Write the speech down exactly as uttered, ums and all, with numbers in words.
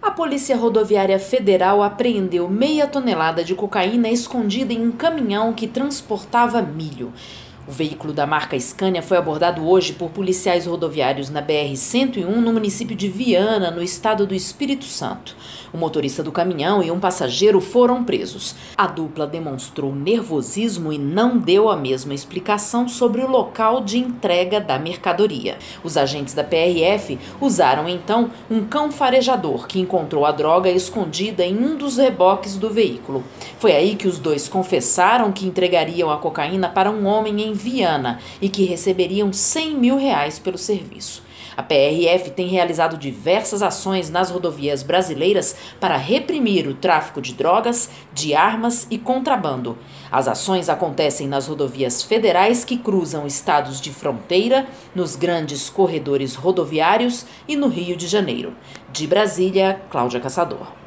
A Polícia Rodoviária Federal apreendeu meia tonelada de cocaína escondida em um caminhão que transportava milho. O veículo da marca Scania foi abordado hoje por policiais rodoviários na B R cento e um, no município de Viana, no estado do Espírito Santo. O motorista do caminhão e um passageiro foram presos. A dupla demonstrou nervosismo e não deu a mesma explicação sobre o local de entrega da mercadoria. Os agentes da P R F usaram então um cão farejador que encontrou a droga escondida em um dos reboques do veículo. Foi aí que os dois confessaram que entregariam a cocaína para um homem em Viana e que receberiam cem mil reais pelo serviço. A P R F tem realizado diversas ações nas rodovias brasileiras para reprimir o tráfico de drogas, de armas e contrabando. As ações acontecem nas rodovias federais que cruzam estados de fronteira, nos grandes corredores rodoviários e no Rio de Janeiro. De Brasília, Cláudia Caçador.